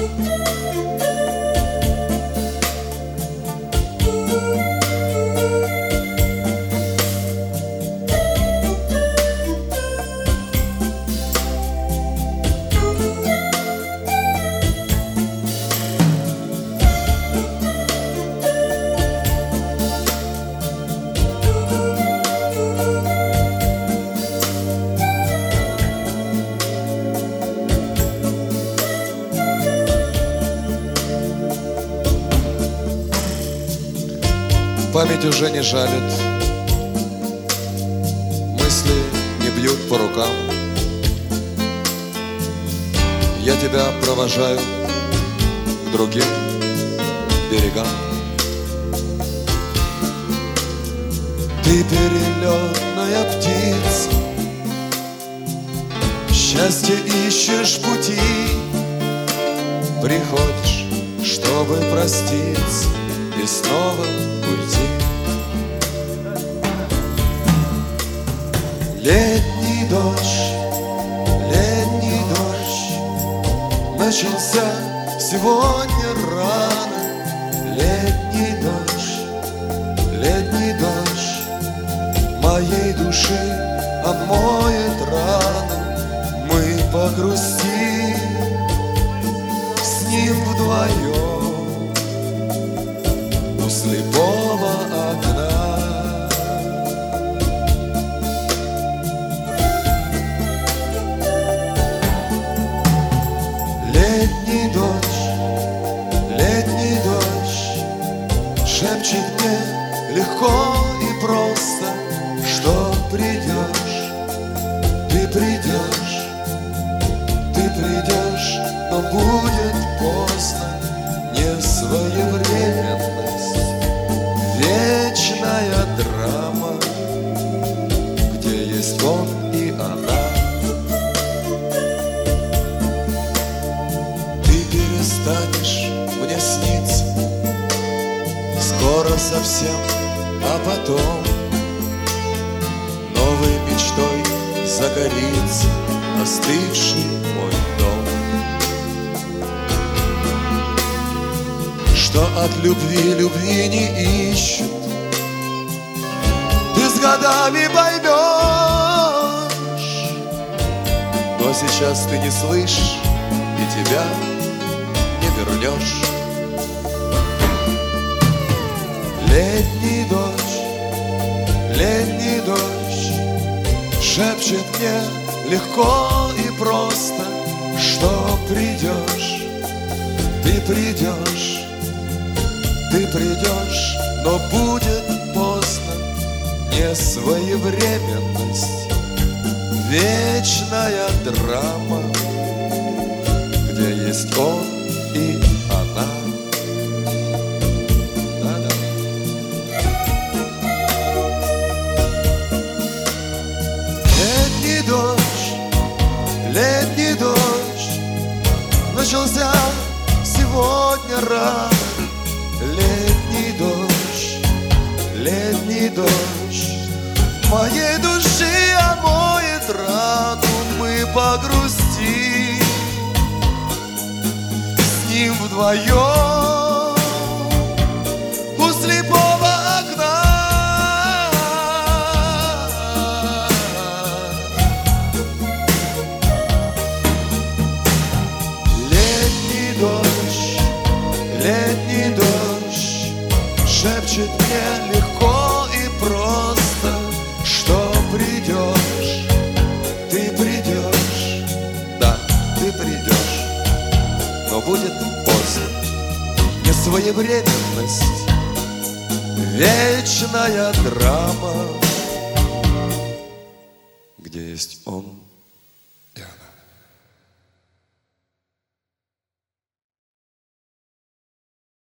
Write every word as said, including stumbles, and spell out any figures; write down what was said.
Память уже не жалит, мысли не бьют по рукам. Я тебя провожаю к другим берегам. Ты перелетная птица, счастье ищешь пути, приходишь, чтобы проститься и снова уйти. Летний дождь, летний дождь начался сегодня рано. Летний дождь, летний дождь моей души омоет рано. Мы погрустим с ним вдвоем у слепого окна. Летний дождь, летний дождь шепчет мне легко и просто, что придешь, ты придешь, ты придешь, но будет поздно. Не своевременность, вечная драма, где есть он и она. Ты перестанешь мне сниться скоро совсем, а потом новой мечтой загорится остывший мой дом. Что от любви любви не ищут, ты с годами поймешь, но сейчас ты не слышишь и тебя не вернешь. Летний дождь, летний дождь шепчет мне легко и просто, что придешь, ты придешь, ты придешь, но будет поздно. Не своевременность, вечная драма, где есть он и она. Да-да. Летний дождь, летний дождь начался сегодня рано. Летний дождь, летний дождь моей души омоет рану. Мы погрустим с ним вдвоем у слепого окна. Летний дождь, летний дождь шепчет мне легко и просто, что придешь, ты придешь, да, ты придешь, но будет поздно. Не своевременность, вечная драма, где есть он и она.